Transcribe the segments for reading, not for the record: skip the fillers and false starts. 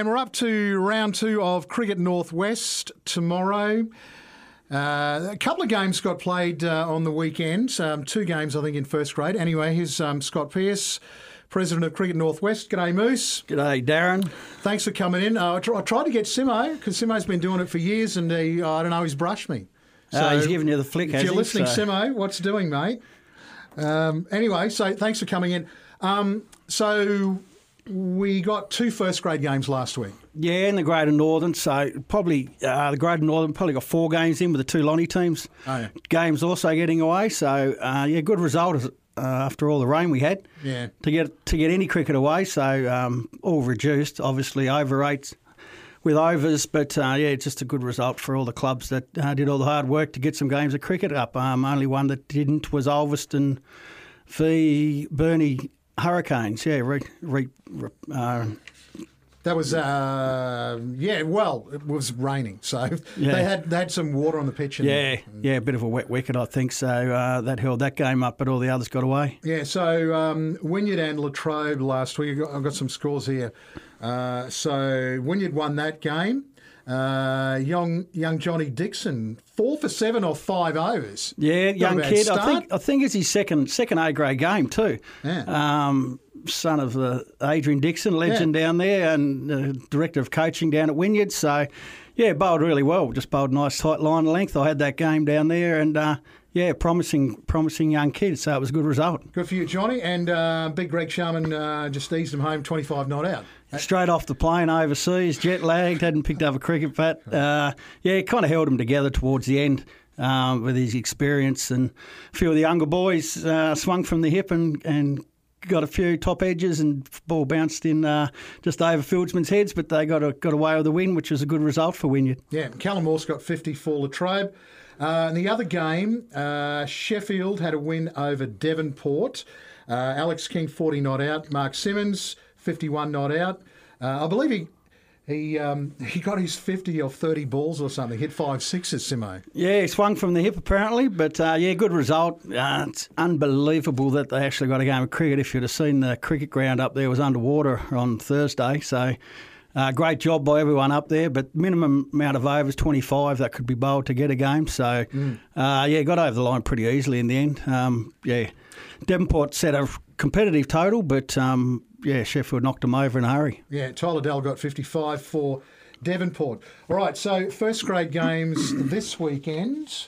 And we're up to round 2 of Cricket Northwest tomorrow. A couple of games got played on the weekend. 2 games, I think, in first grade. Anyway, here's Scott Pearce, President of Cricket Northwest. G'day, Moose. G'day, Darren. Thanks for coming in. I tried to get Simo, because Simo's been doing it for years, and he's brushed me. So he's giving you the flick, if has you're he? listening, So- Simo, what's doing, mate? Anyway, so thanks for coming in. So we got 2 first grade games last week. Yeah, in the Greater Northern. So probably the Greater Northern probably got 4 games in with the 2 Lonnie teams. Oh, yeah. Games also getting away. So good result after all the rain we had. Yeah. To get any cricket away. So all reduced, obviously over rates with overs, but just a good result for all the clubs that did all the hard work to get some games of cricket up. Only one that didn't was Ulverston v Burnie Hurricanes. Yeah, That was, it was raining, so Yeah. they had some water on the pitch. And, a bit of a wet wicket, I think. So that held that game up, but all the others got away. Yeah, so Wynyard and Latrobe last week, I've got some scores here. So Wynyard won that game. Young Johnny Dixon, 4 for 7 off 5 overs. Yeah, Not a young bad kid. start. I think it's his second A grade game too. Yeah. Son of Adrian Dixon, legend down there, and director of coaching down at Wynyard. So, bowled really well. Just bowled a nice tight line of length. I had that game down there, and promising young kid. So it was a good result. Good for you, Johnny. And Big Greg Sharman just eased him home 25 not out. Straight off the plane overseas, jet lagged, hadn't picked up a cricket bat. Kind of held him together towards the end with his experience, and a few of the younger boys swung from the hip and got a few top edges, and ball bounced in just over fieldsmen's heads, but they got away with the win, which was a good result for Wynyard. Yeah, Callum Morse got 50 for Latrobe. In the other game, Sheffield had a win over Devonport. Alex King, 40 not out. Mark Simmons, 51 not out. I believe he got his 50 off 30 balls or something. Hit 5 sixes, Simo. Yeah, he swung from the hip apparently, but good result. It's unbelievable that they actually got a game of cricket. If you'd have seen the cricket ground up there was underwater on Thursday, so great job by everyone up there, but minimum amount of overs, 25, that could be bowled to get a game. So, got over the line pretty easily in the end. Devonport set a competitive total, but Sheffield knocked them over in a hurry. Yeah, Tyler Dell got 55 for Devonport. All right, so first grade games this weekend.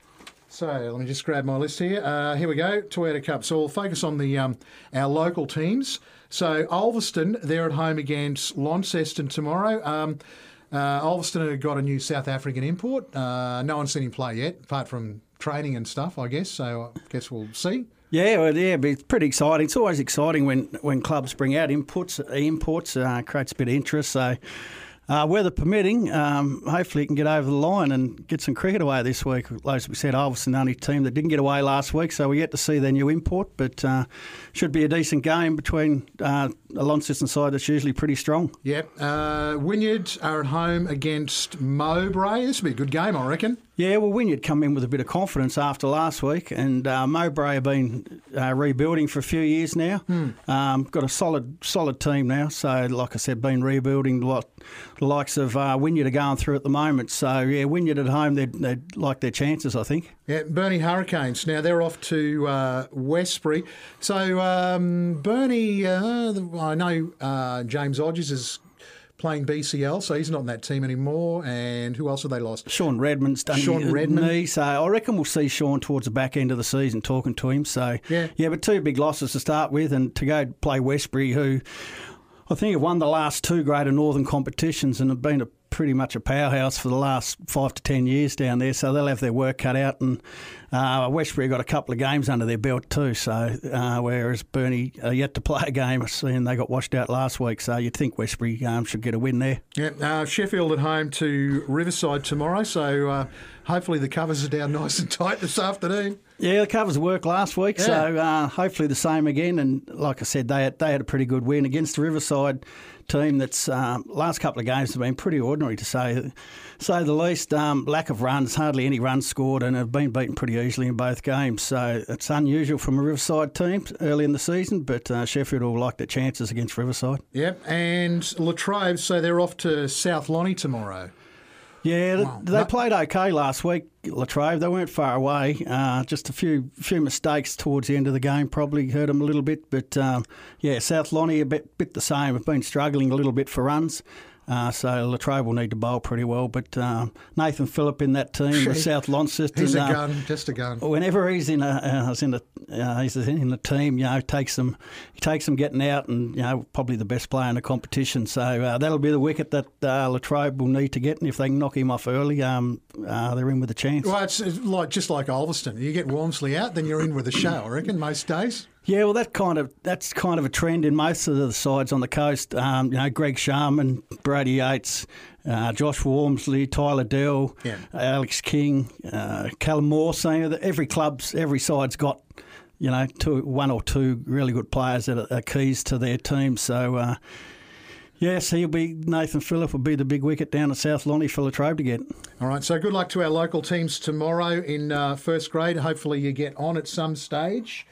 So let me just grab my list here. Here we go, Toyota Cup. So we'll focus on the our local teams. So Ulverston, they're at home against Launceston tomorrow. Ulverston have got a new South African import. No one's seen him play yet, apart from training and stuff, I guess. So I guess we'll see. But it's pretty exciting. It's always exciting when clubs bring out imports, creates a bit of interest. So weather permitting, hopefully it can get over the line and get some cricket away this week. As we said, Ulverston, the only team that didn't get away last week, so we get to see their new import, but should be a decent game between a Launceston side that's usually pretty strong. Yep. Wynyard are at home against Mowbray. This will be a good game, I reckon. Yeah, well, Wynyard come in with a bit of confidence after last week, and Mowbray have been rebuilding for a few years now. Got a solid team now, so like I said, been rebuilding what the likes of Wynyard are going through at the moment. So, Wynyard at home, they'd like their chances, I think. Yeah, Burnie Hurricanes. Now, they're off to Westbury. So, Burnie, I know James Odgers is playing BCL, so he's not in that team anymore. And who else have they lost? Sean Redmond's done knee, so I reckon we'll see Sean towards the back end of the season talking to him. So, but 2 big losses to start with, and to go play Westbury, who I think have won the last 2 Greater Northern competitions and have been pretty much a powerhouse for the last 5 to 10 years down there, so they'll have their work cut out. And Westbury got a couple of games under their belt too, so whereas Burnie are yet to play a game, seeing they got washed out last week, so you'd think Westbury should get a win there. Yeah, Sheffield at home to Riverside tomorrow, so hopefully the covers are down nice and tight this afternoon. Yeah, the covers worked last week, so hopefully the same again. And like I said, they had a pretty good win against the Riverside team that's last couple of games have been pretty ordinary, to say the least. Lack of runs, hardly any runs scored, and have been beaten pretty easily in both games. So it's unusual from a Riverside team early in the season, but Sheffield will like their chances against Riverside. Yep, and La Trobe, so they're off to South Lonnie tomorrow. Yeah, they played okay last week, La Trobe. They weren't far away. Just a few mistakes towards the end of the game probably hurt them a little bit. But, South Lonnie a bit the same. Have been struggling a little bit for runs. So La Trobe will need to bowl pretty well. But Nathan Phillip in that team, the South Launceston, he's a gun, just a gun. Whenever he's in the team, he takes them getting out, and probably the best player in the competition. So that'll be the wicket that La Trobe will need to get, and if they can knock him off early, they're in with a chance. Well, it's just like Ulverston. You get Walmsley out, then you're in with a show, I reckon, most days. Yeah, well, that's kind of a trend in most of the sides on the coast. Greg Sharman, Brady Yates, Josh Walmsley, Tyler Dell, Alex King, Callum Morse. Every side's got one or two really good players that are keys to their team. So. Yes, Nathan Phillip will be the big wicket down at South Lonnie for La Trobe to get. All right, so good luck to our local teams tomorrow in first grade. Hopefully you get on at some stage.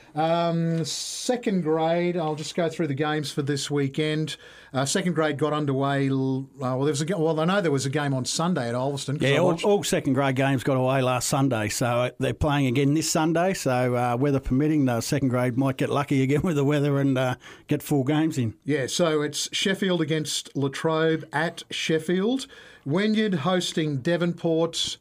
Second grade, I'll just go through the games for this weekend. Second grade got underway. I know there was a game on Sunday at Ulverston. Yeah, all second grade games got away last Sunday, so they're playing again this Sunday. So weather permitting, the second grade might get lucky again with the weather and get full games in. Yeah, so it's Sheffield against La Trobe at Sheffield, Wynyard hosting Devonport,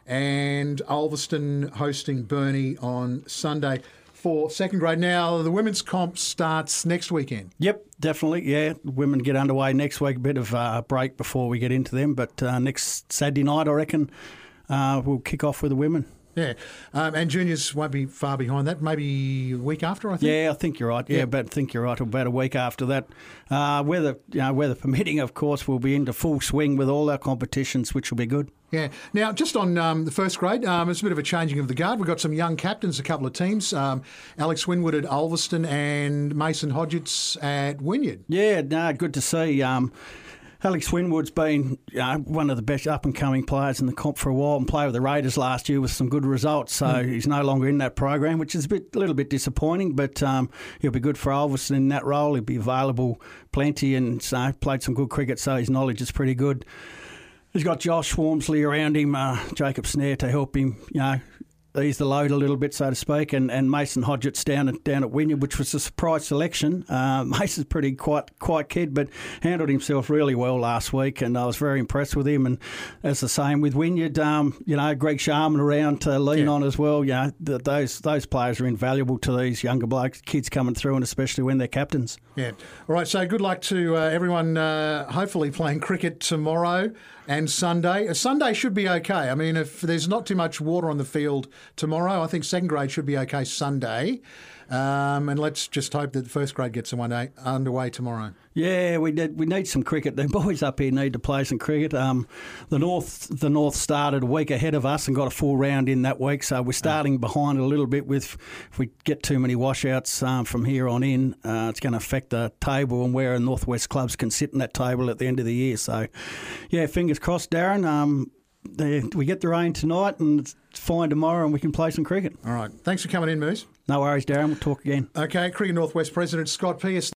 and Ulverston hosting Burnie on Sunday. For second grade. Now, the women's comp starts next weekend. Yep, definitely, yeah. Women get underway next week, a bit of a break before we get into them, but next Saturday night, I reckon, we'll kick off with the women. Yeah, and juniors won't be far behind that, maybe a week after, I think? Yeah, I think you're right. I think you're right, about a week after that. Weather permitting, of course, we'll be into full swing with all our competitions, which will be good. Yeah. Now, just on the first grade, it's a bit of a changing of the guard. We've got some young captains, a couple of teams. Alex Winwood at Ulverston and Mason Hodgetts at Wynyard. Yeah, good to see. Alex Winwood's been one of the best up-and-coming players in the comp for a while and played with the Raiders last year with some good results. So he's no longer in that program, which is a little bit disappointing, but he'll be good for Ulverston in that role. He'll be available plenty and played some good cricket, so his knowledge is pretty good. He's got Josh Walmsley around him, Jacob Snare to help him, ease the load a little bit, so to speak, and Mason Hodgetts down at Wynyard, which was a surprise selection. Mason's pretty quiet kid, but handled himself really well last week, and I was very impressed with him. And as the same with Wynyard, Greg Sharman around to lean on as well. Those players are invaluable to these younger kids coming through, and especially when they're captains. Yeah. All right, so good luck to everyone hopefully playing cricket tomorrow and Sunday. Sunday should be okay. I mean, if there's not too much water on the field tomorrow, I think second grade should be okay Sunday. And let's just hope that the first grade gets underway tomorrow. Yeah, we need some cricket. The boys up here need to play some cricket. The North started a week ahead of us and got a full round in that week, so we're starting behind a little bit. If we get too many washouts from here on in, it's going to affect the table and where Northwest clubs can sit in that table at the end of the year. So, yeah, fingers crossed, Darren. We get the rain tonight and it's fine tomorrow and we can play some cricket. All right. Thanks for coming in, Moose. No worries, Darren. We'll talk again. Okay. Cricket Northwest President Scott Pearce.